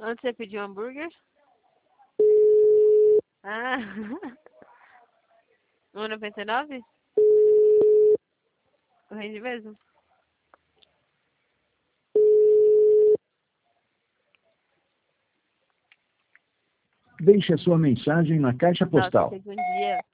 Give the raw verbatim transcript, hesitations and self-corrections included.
Onde você pediu hambúrguer? Ah. um e noventa e nove? Rende mesmo? Deixe a sua mensagem na caixa Nossa, postal. teve um dia